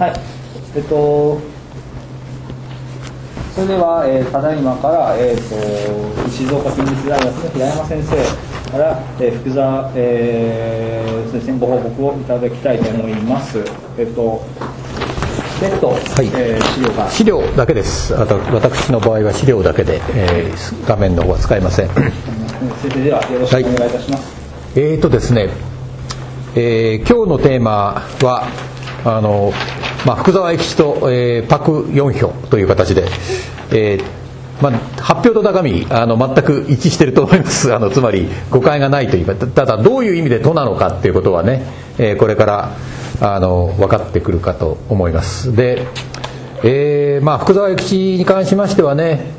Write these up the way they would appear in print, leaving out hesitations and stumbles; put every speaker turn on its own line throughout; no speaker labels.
はい。それでは、ただいまから、静岡県立大学の平山先生から、福沢、先生ご報告をいただきたいと思います。別途、はい、
資料だけです。私の場合は資料だけで、画面の方は使えません。
先生ではよろしくお願いいたします。
ですね、今日のテーマは福沢諭吉と、パク・ヨンヒョという形で、発表と中身全く一致していると思います。つまり誤解がないというか、ただどういう意味でとなのかっていうことはね、これから分かってくるかと思います。で、福沢諭吉に関しましてはね、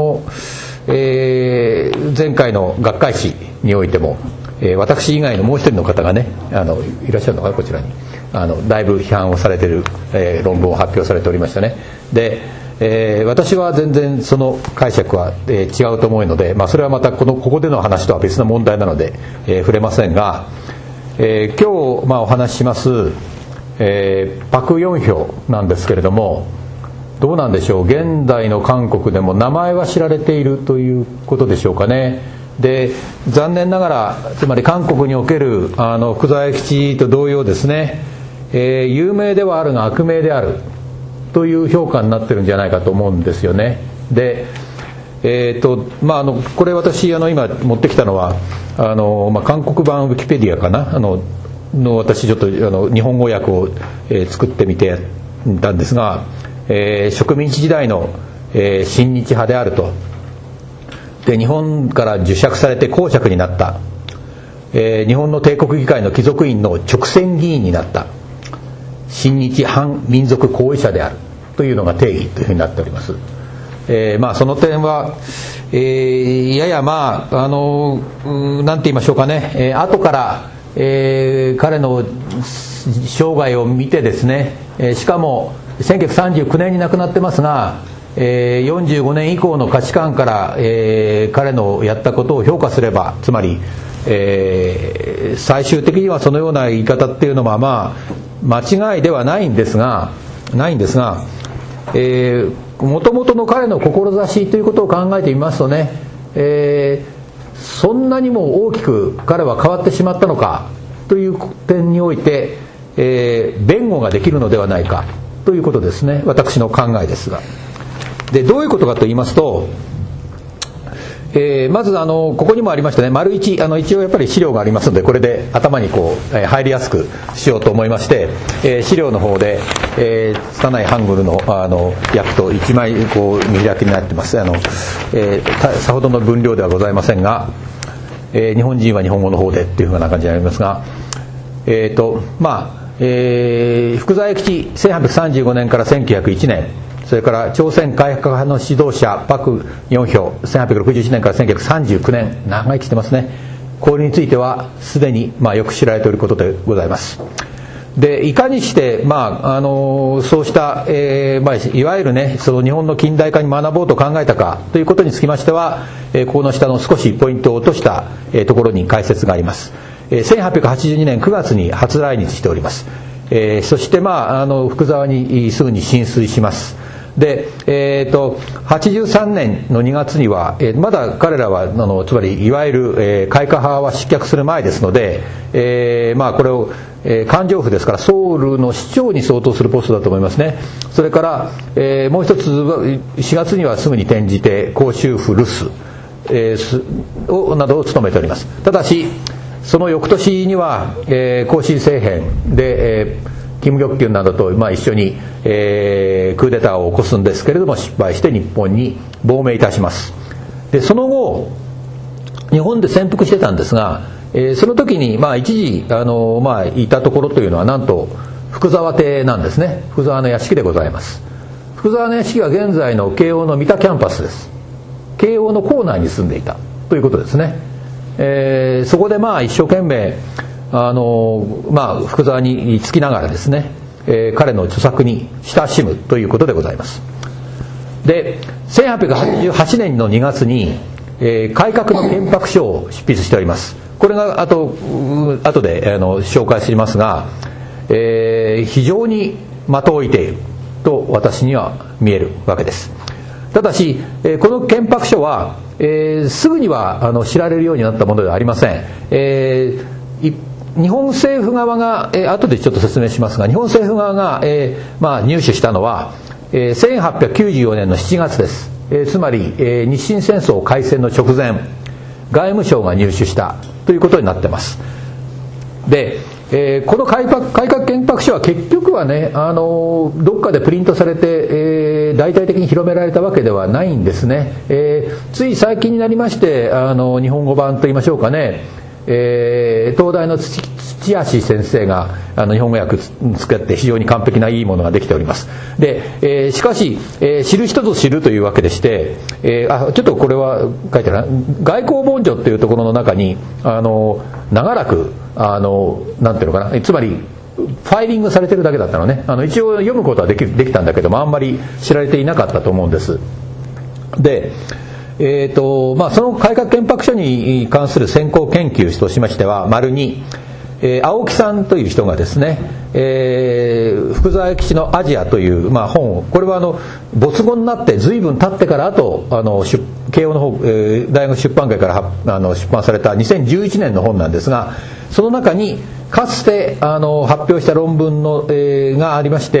前回の学会誌においても、私以外のもう一人の方がねいらっしゃるのかな、こちらにだいぶ批判をされている、論文を発表されておりましたね。で、私は全然その解釈は、違うと思うので、それはまたここでの話とは別の問題なので、触れませんが、今日、お話しします、パク・ヨンヒョなんですけれども、どうなんでしょう、現代の韓国でも名前は知られているということでしょうかね。で、残念ながら、つまり韓国における福沢諭吉と同様ですね、有名ではあるが悪名であるという評価になってるんじゃないかと思うんですよね。で、これ私今持ってきたのは韓国版ウィキペディアかな私ちょっと日本語訳を、作ってみてたんですが、植民地時代の、親日派であると。で、日本から受釈されて公爵になった、日本の帝国議会の貴族院の直選議員になった親日反民族行為者であるというのが定義というふうになっております。その点は、ややなんて言いましょうかね、後から、彼の生涯を見てですね、しかも1939年に亡くなってますが、45年以降の価値観から、彼のやったことを評価すれば、つまり、最終的にはそのような言い方っていうのは間違いではないんですが、もともとの彼の志ということを考えてみますとね、そんなにも大きく彼は変わってしまったのかという点において、弁護ができるのではないかということですね、私の考えですが。で、どういうことかと言いますと、まずここにもありましたね、丸一一応やっぱり資料がありますので、これで頭に入りやすくしようと思いまして、資料の方で、拙いハングルの訳と一枚見開きになってます。さほどの分量ではございませんが、日本人は日本語の方でっていうふうな感じになりますが、福沢諭吉1835年から1901年、それから朝鮮改革派の指導者パク・ヨンヒョ1861年から1939年、長生きしてますね。これについてはすでによく知られていることでございます。で、いかにしてそうした、いわゆるね、その日本の近代化に学ぼうと考えたかということにつきましては、この下の少しポイントを落とした、ところに解説があります。1882年9月に初来日しております。そして福沢にすぐに進水します。で、83年の2月には、まだ彼らはつまりいわゆる、改革派は失脚する前ですので、これを、環状府ですからソウルの市長に相当するポストだと思いますね。それから、もう一つ4月にはすぐに転じて広州府留守、などを務めております。ただしその翌年には、光州政変で、キム・ギョッキュンなどと、一緒に、クーデターを起こすんですけれども、失敗して日本に亡命いたします。で、その後日本で潜伏してたんですが、その時に一時いたところというのはなんと福沢邸なんですね。福沢の屋敷でございます。福沢の屋敷は現在の慶応の三田キャンパスです。慶応の構内に住んでいたということですね。そこで一生懸命福沢につきながらですね、彼の著作に親しむということでございます。で、1888年の2月に、改革の憲白書を執筆しております。これが後で紹介しますが、非常に的を置いていると私には見えるわけです。ただし、この憲白書は、すぐには知られるようになったものではありません。日本政府側が、後でちょっと説明しますが、日本政府側が、入手したのは、1894年の7月です。つまり、日清戦争開戦の直前、外務省が入手したということになっています。で、この改革憲白書は結局はね、どっかでプリントされて、大々的に広められたわけではないんですね。つい最近になりまして、日本語版といいましょうかね、東大の土橋先生が日本語訳作って非常に完璧ないいものができております。で、しかし、知る人ぞ知るというわけでして、ちょっとこれは書いてある外交文書というところの中に長らくなんていうのかな、つまりファイリングされてるだけだったのね。一応読むことはできたんだけども、あんまり知られていなかったと思うんです。で、その改革憲白書に関する先行研究としましては、丸2、青木さんという人がですね、福沢諭吉のアジアという、本を、これは没後になって随分経ってから後、慶応の方、大学出版会から出版された2011年の本なんですが、その中にかつて発表した論文の、がありまして、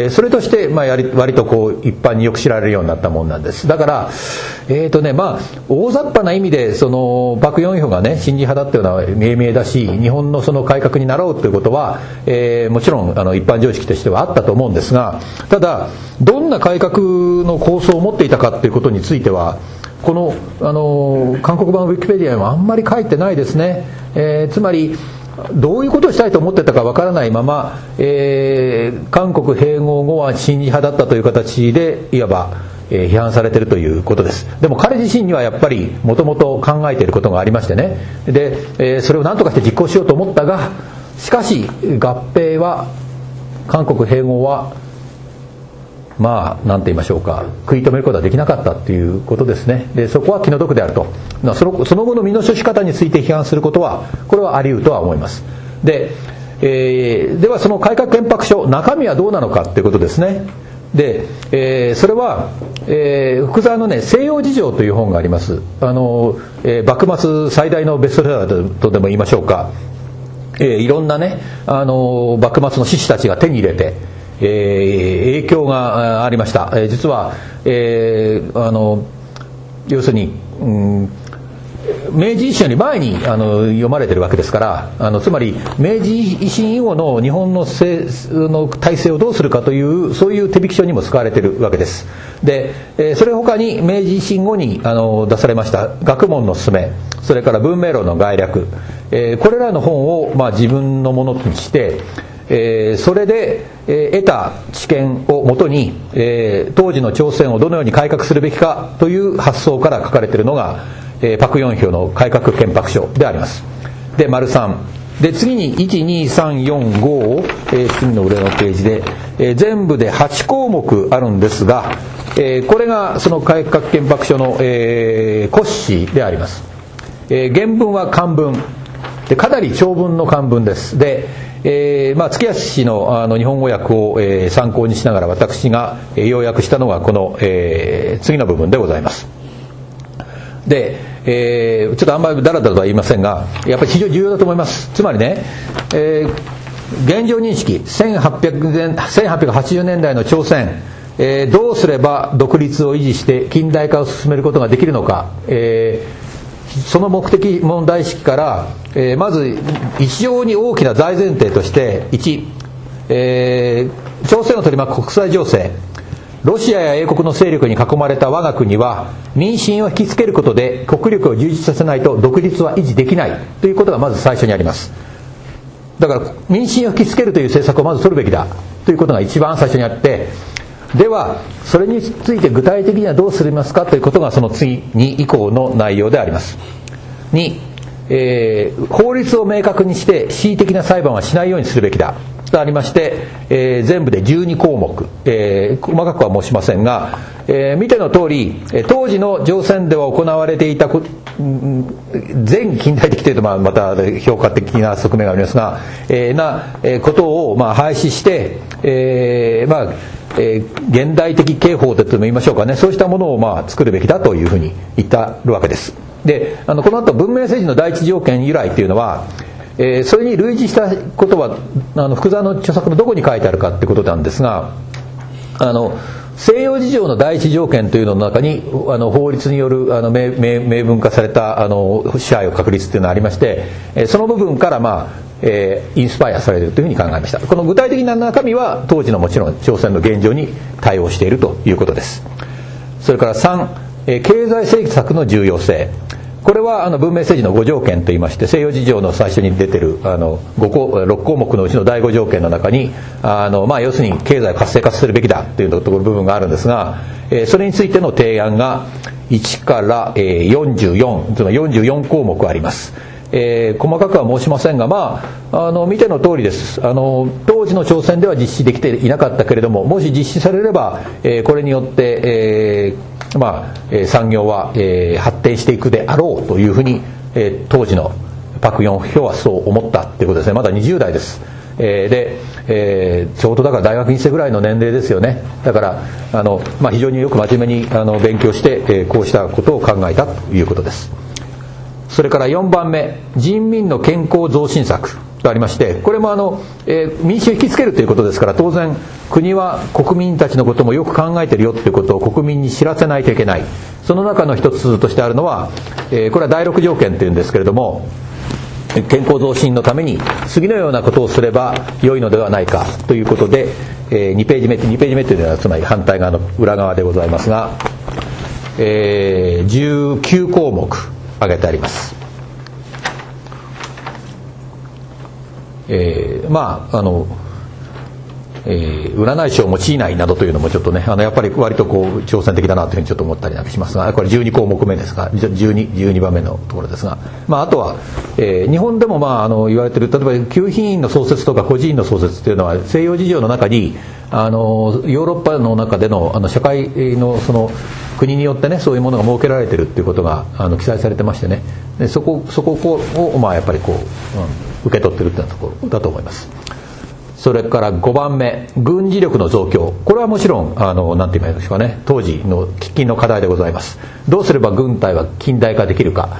それとして、割とこう一般によく知られるようになったものなんです。だから大雑把な意味で麦四票がね新自派だったような命名だし、日本のその改革になろうということは、もちろん一般常識としてはあったと思うんですが、ただどんな改革の構想を持っていたかということについてはこの韓国版ウィキペディアにはあんまり書いてないですね。つまりどういうことをしたいと思ってたかわからないまま、韓国併合後は親日派だったという形でいわば、批判されているということです。でも彼自身にはやっぱりもともと考えていることがありましてね。で、それを何とかして実行しようと思ったが、しかし合併は韓国併合はなんて言いましょうか、食い止めることはできなかったということですね。で、そこは気の毒であると。その後の身の処し方について批判することはこれはあり得るとは思います。で、ではその改革憲白書中身はどうなのかということですね。で、それは、福沢のね西洋事情という本があります。幕末最大のベストセラーとでも言いましょうか、いろんなね幕末の志士たちが手に入れて影響がありました。実は、要するに、明治維新より前に読まれてるわけですから、つまり明治維新以後の日本の体制をどうするかというそういう手引き書にも使われているわけです。で、それ他に明治維新後に出されました学問の勧め、それから文明論の概略、これらの本を自分のものにしてそれで得た知見をもとに当時の朝鮮をどのように改革するべきかという発想から書かれているのが朴四票の改革憲白書であります。で、丸3で、次に12345を次の上のページで全部で8項目あるんですが、これがその改革憲白書の骨子であります。原文は漢文で、かなり長文の漢文です。で、月安の日本語訳を参考にしながら私が要約したのがこの次の部分でございます。で、ちょっとあんまりだらだらとは言いませんが、やっぱり非常に重要だと思います。つまりね、現状認識1880年代の朝鮮、どうすれば独立を維持して近代化を進めることができるのか、その目的問題意識から、まず非常に大きな大前提として1、朝鮮を取り巻く国際情勢、ロシアや英国の勢力に囲まれた我が国は民心を引きつけることで国力を充実させないと独立は維持できないということがまず最初にあります。だから民心を引きつけるという政策をまず取るべきだということが一番最初にあって、ではそれについて具体的にはどうするますかということがその次に以降の内容であります。2、法律を明確にして恣意的な裁判はしないようにするべきだとありまして、全部で12項目、細かくは申しませんが、見ての通り、当時の朝鮮では行われていた全近代的というとまた評価的な側面がありますが、ことを廃止して、現代的刑法とでも言いましょうかね、そうしたものを作るべきだというふうに言ってるわけです。で、この後文明政治の第一条件由来というのは、それに類似したことは福沢の著作のどこに書いてあるかということなんですが、西洋事情の第一条件というのの中に法律による明文化された支配を確立というのがありまして、その部分からインスパイアされるというふうに考えました。この具体的な中身は当時のもちろん朝鮮の現状に対応しているということです。それから3、経済政策の重要性。これは文明政治の5条件といいまして、西洋事情の最初に出てる6項目のうちの第5条件の中に要するに経済を活性化するべきだという部分があるんですが、それについての提案が1から44、つまり44項目あります。細かくは申しませんが、見ての通りです。当時の朝鮮では実施できていなかったけれども、もし実施されれば、これによって、産業は、発展していくであろうというふうに、当時のパク・ヨンヒョはそう思ったということですね。まだ20代です。で、ちょうどだから大学院生ぐらいの年齢ですよね。だから非常によく真面目に勉強して、こうしたことを考えたということです。それから4番目、人民の健康増進策とありまして、これも民主を引きつけるということですから、当然国は国民たちのこともよく考えてるよということを国民に知らせないといけない。その中の一つとしてあるのは、これは第6条件というんですけれども、健康増進のために次のようなことをすれば良いのではないかということで、2ページ目というのはつまり反対側の裏側でございますが、19項目挙げてあります。占い師を用いないなどというのもちょっとね、やっぱり割と挑戦的だなというふうにちょっと思ったりなんかしますが、これ12項目目ですが、12番目のところですが、あとは、日本でも言われている、例えば給品院の創設とか孤児院の創設というのは西洋事情の中にヨーロッパの中での社会のその国によってね、そういうものが設けられているということが記載されてましてね、でそこをやっぱり受け取っているというところだと思います。それから5番目、軍事力の増強。これはもちろんなんて言いましょうかね、当時の喫緊の課題でございます。どうすれば軍隊は近代化できるか。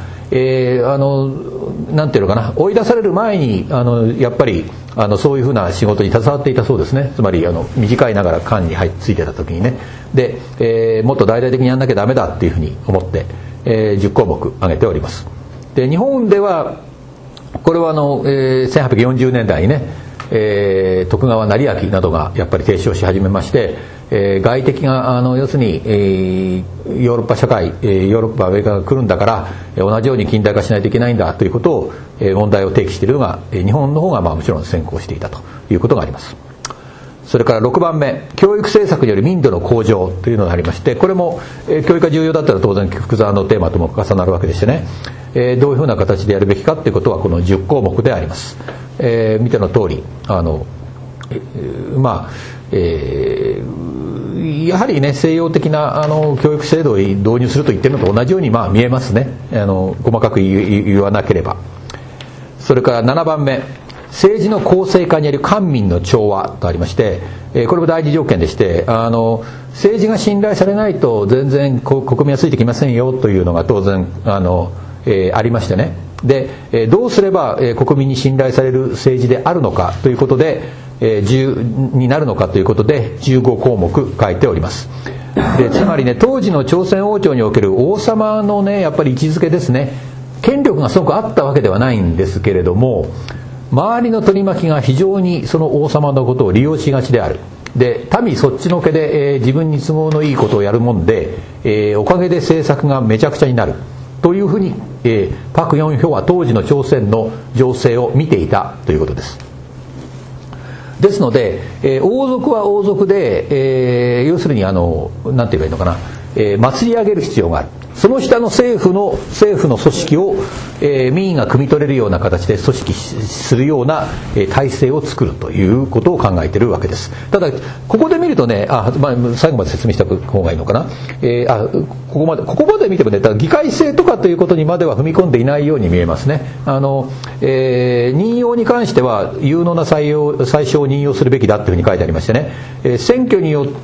なんていうのかな、追い出される前にやっぱりそういうふうな仕事に携わっていたそうですね。つまり短いながら官についてた時にね、で、もっと大々的にやんなきゃダメだっていうふうに思って、10項目挙げております。で、日本ではこれは1840年代にね、徳川斉昭などがやっぱり提唱し始めまして、外敵が要するに、ヨーロッパ社会、ヨーロッパアメリカが来るんだから同じように近代化しないといけないんだということを、問題を提起しているのが日本の方がもちろん先行していたということがあります。それから6番目、教育政策による民度の向上というのがありまして、これも、教育が重要だったら当然福沢のテーマとも重なるわけでしてね、どういうふうな形でやるべきかということはこの10項目であります。見ての通りやはりね、西洋的な教育制度を導入すると言ってるのと同じように見えますね。細かく言わなければ。それから7番目、政治の公正化による官民の調和とありまして、これも第一条件でして、政治が信頼されないと全然国民はついてきませんよというのが当然ありましてね。で、どうすれば国民に信頼される政治であるのかということで、になるのかということで15項目書いております。で、つまりね、当時の朝鮮王朝における王様のね、やっぱり位置づけですね、権力がすごくあったわけではないんですけれども、周りの取り巻きが非常にその王様のことを利用しがちである。で、民そっちのけで、自分に都合のいいことをやるもんで、おかげで政策がめちゃくちゃになるというふうに、パク・ヨンヒョは当時の朝鮮の情勢を見ていたということです。ですので、王族は王族で、要するになんて言えばいいのかな、祭り上げる必要がある。 その下の政府の組織を、民意が汲み取れるような形で組織するような、体制を作るということを考えているわけです。ただここで見るとね、最後まで説明した方がいいのかな、ここまで見てもね、ただ議会制とかということにまでは踏み込んでいないように見えますね。任用に関しては有能な最小を任用するべきだというふうに書いてありましてね、選挙によって、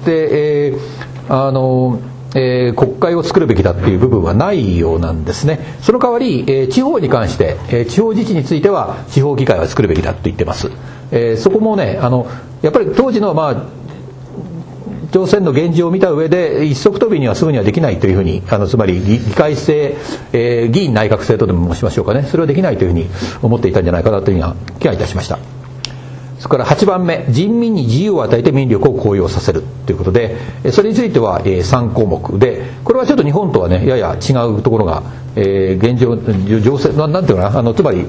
国会を作るべきだっていう部分はないようなんですね。その代わり、地方に関して、地方自治については地方議会は作るべきだと言ってます。そこもね、やっぱり当時の朝鮮の現状を見た上で一足飛びにはすぐにはできないというふうに、つまり議会制、議院内閣制とでも申しましょうかね、それはできないというふうに思っていたんじゃないかなというような気がいたしました。それから8番目、人民に自由を与えて民力を高揚させるということで、それについては3項目で、これはちょっと日本とはねやや違うところが、現状情勢なんていうかな、つまり、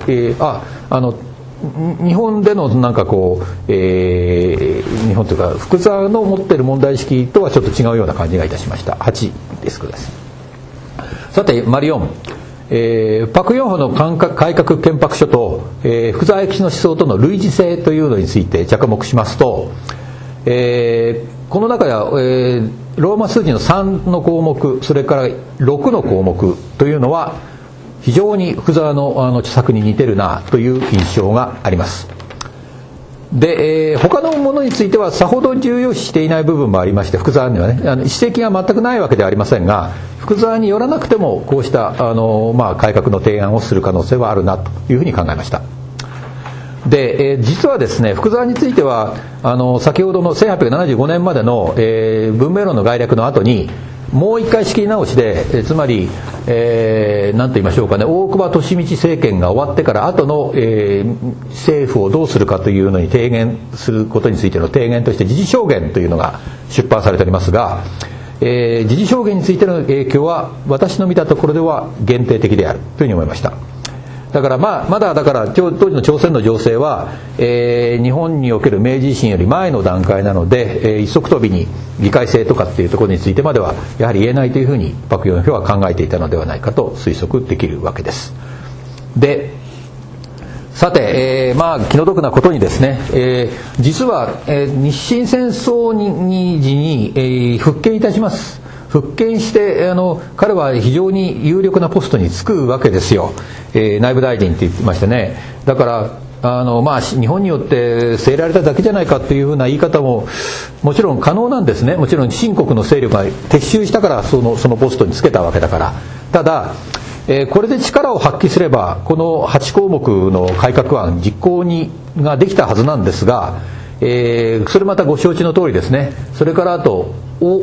日本でのなんかこう、日本というか福沢の持っている問題意識とはちょっと違うような感じがいたしました。8ですください。さて丸4、パク・ヨンホの改革憲白書と、福沢諭吉の思想との類似性というのについて着目しますと、この中では、ローマ数字の3の項目、それから6の項目というのは非常に福沢の著作に似てるなという印象があります。で、他のものについてはさほど重要視していない部分もありまして、福沢にはね史跡が全くないわけではありませんが、福沢によらなくてもこうした改革の提案をする可能性はあるなというふうに考えました。で、実はですね、福沢については先ほどの1875年までの、文明論の概略の後にもう一回仕切り直しで、つまり、何と言いましょうかね、大久保利通政権が終わってから後の、政府をどうするかというのに提言することについての提言として時事証言というのが出版されておりますが、時事証言についての影響は私の見たところでは限定的であるというふうに思いました。だからまだだから当時の朝鮮の情勢は、日本における明治維新より前の段階なので、一足飛びに議会制とかっていうところについてまではやはり言えないというふうにパク・ヨンヒョは考えていたのではないかと推測できるわけです。でさて、気の毒なことにですね、実は、日清戦争時に、復権いたします。復権して彼は非常に有力なポストに就くわけですよ。内務大臣って言ってましてね。だから日本によって据えられただけじゃないかっていうふうな言い方ももちろん可能なんですね。もちろん清国の勢力が撤収したからそのポストに就けたわけだから。ただこれで力を発揮すればこの8項目の改革案実行ができたはずなんですが、それまたご承知の通りですね。それからあと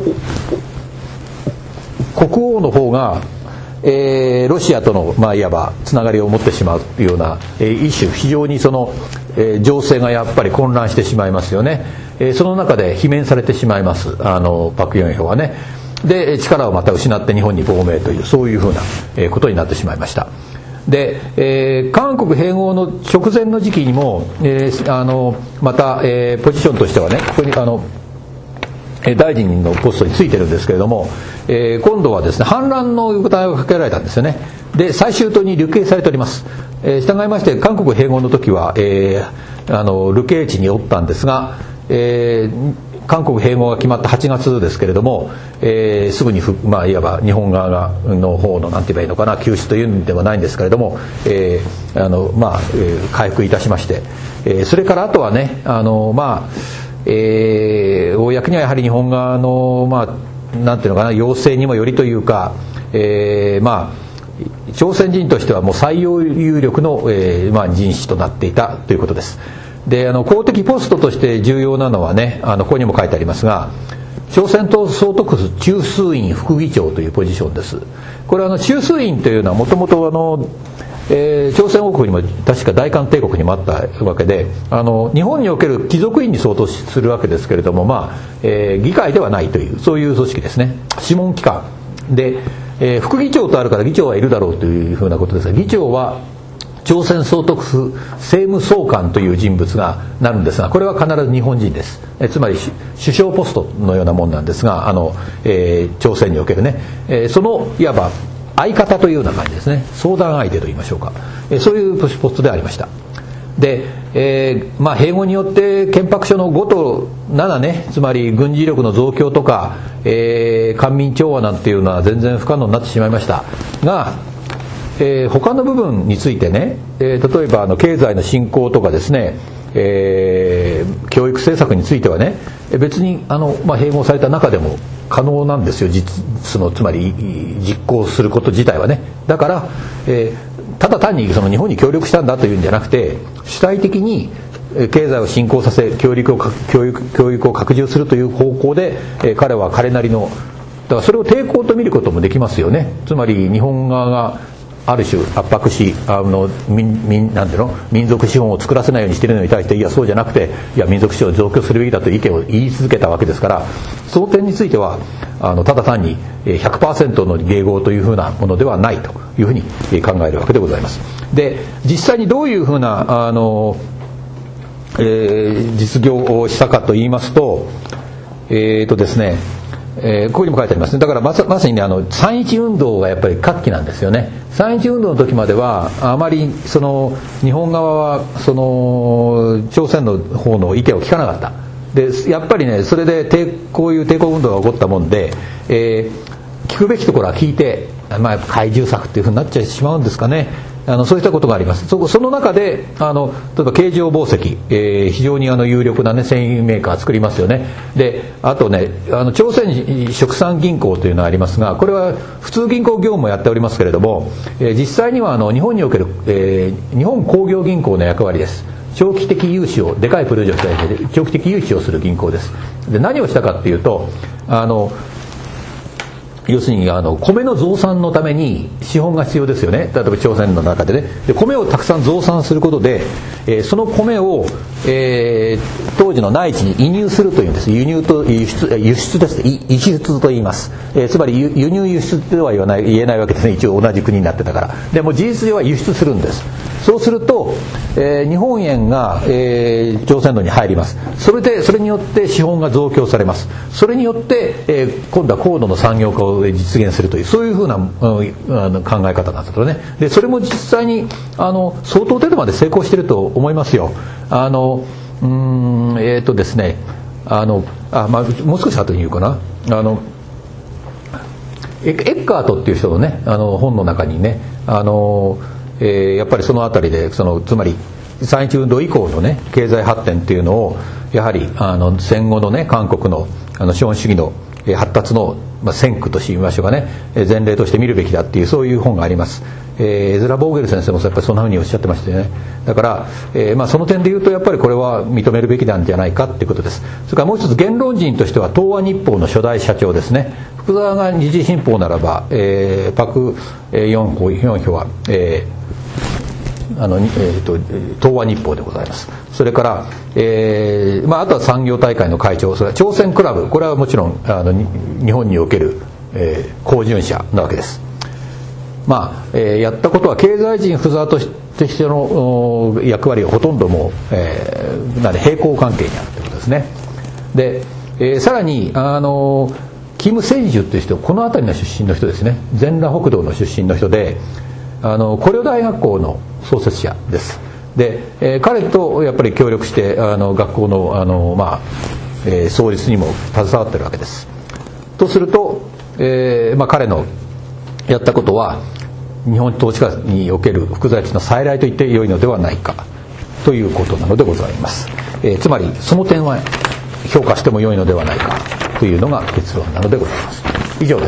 国王の方が、ロシアとの、いわばつながりを持ってしまうというような、一種非常にその、情勢がやっぱり混乱してしまいますよね。その中で罷免されてしまいます、パク・ヨンヒョはね。で力をまた失って日本に亡命というそういうふうな、ことになってしまいました。で、韓国併合の直前の時期にも、また、ポジションとしてはね、ここに大臣のポストについてるんですけれども、今度はですね反乱の疑いをかけられたんですよね。で最終党に流刑されております。従いまして韓国併合の時は、流刑地におったんですが、韓国併合が決まった8月ですけれども、すぐにいわば日本側の方のなんて言えばいいのかな、救出というんではないんですけれども、回復いたしまして、それからあとはね公にはやはり日本側のなんていうのかな要請にもよりというか、朝鮮人としてはもう最有力の、人種となっていたということです。で公的ポストとして重要なのはねここにも書いてありますが朝鮮党総督府中枢院副議長というポジションです。これは中枢院というのはもともと朝鮮王国にも確か大韓帝国にもあったわけで日本における貴族院に相当するわけですけれども、議会ではないというそういう組織ですね。諮問機関で、副議長とあるから議長はいるだろうというふうなことですが、議長は朝鮮総督府政務総監という人物がなるんですが、これは必ず日本人です。つまり首相ポストのようなもんなんですが朝鮮におけるね、そのいわば相方というような感じですね。相談相手といいましょうか、そういうポストでありました。で、併合によって憲白書の5と7ね、つまり軍事力の増強とか、官民調和なんていうのは全然不可能になってしまいましたが、他の部分についてね、例えば経済の振興とかですね、教育政策についてはね、別に併合された中でも可能なんですよ。つまり実行すること自体はね。だから、ただ単に日本に協力したんだというんじゃなくて、主体的に経済を振興させ、教育を拡充するという方向で、彼は彼なりの、だからそれを抵抗と見ることもできますよね。つまり日本側がある種圧迫し、なんていうの、民族資本を作らせないようにしているのに対して、いやそうじゃなくて、いや民族資本を増強するべきだという意見を言い続けたわけですから、その点についてはただ単に 100% の迎合というふうなものではないというふうに考えるわけでございます。で、実際にどういうふうな実業をしたかと言いますと、ですね、ここにも書いてありますね。だからまさにね、3.11運動がやっぱり活気なんですよね。3.11運動の時まではあまり日本側は朝鮮の方の意見を聞かなかった。でやっぱりね、それでこういう抵抗運動が起こったもんで、聞くべきところは聞いて、懐柔策っていうふうになっちゃしまうんですかね。そういったことがあります。その中で例えば形状紡績、非常に有力な、ね、繊維メーカー作りますよね。であとね、朝鮮殖産銀行というのがありますが、これは普通銀行業務もやっておりますけれども、実際には日本における、日本工業銀行の役割です。長期的融資を、でかいプロジェクトで長期的融資をする銀行です。で何をしたかっていうと、要するに米の増産のために資本が必要ですよね。例えば朝鮮の中でね、で米をたくさん増産することで、その米を、当時の内地に輸入するというんです。輸入と輸出です。輸出と言います。つまり輸入輸出では言えないわけですね。一応同じ国になってたから。でも事実上は輸出するんです。そうすると、日本円が、朝鮮道に入ります。それによって資本が増強されます。それによって、今度は高度の産業化を実現するという、そういうふうな、考え方なんですけどね。でそれも実際に相当程度まで成功していると思いますよ。ですね、もう少し後に言うかな。エッカートっていう人のね、本の中にね、やっぱりそのあたりでつまり3.11運動以降のね、経済発展っていうのをやはり戦後のね、韓国の資本主義の発達の先駆としてみましょうかね、前例として見るべきだっていう、そういう本があります。エズラ・ボーゲル先生もやっぱりそんなふうにおっしゃってましたよね。だから、その点で言うとやっぱりこれは認めるべきなんじゃないかっていうことです。それからもう一つ言論人としては東亜日報の初代社長ですね。福沢が日時新報ならば、パク・ヨンヒョは、東亜日報でございます。それから、あとは産業大会の会長、それは朝鮮クラブ、これはもちろん日本における、公準者なわけです。やったことは経済人福沢としての役割がほとんどもう、平行関係にあるということですね。で、さらにキム・センジュという人、この辺りの出身の人ですね。全羅北道の出身の人で、高陵大学校の創設者です。で、彼とやっぱり協力して学校の創立にも携わってるわけです。とすると、彼のやったことは日本統治下における福沢諭吉の再来と言ってよいのではないかということなのでございます。つまりその点は評価してもよいのではないかというのが結論なのでございます。以上です。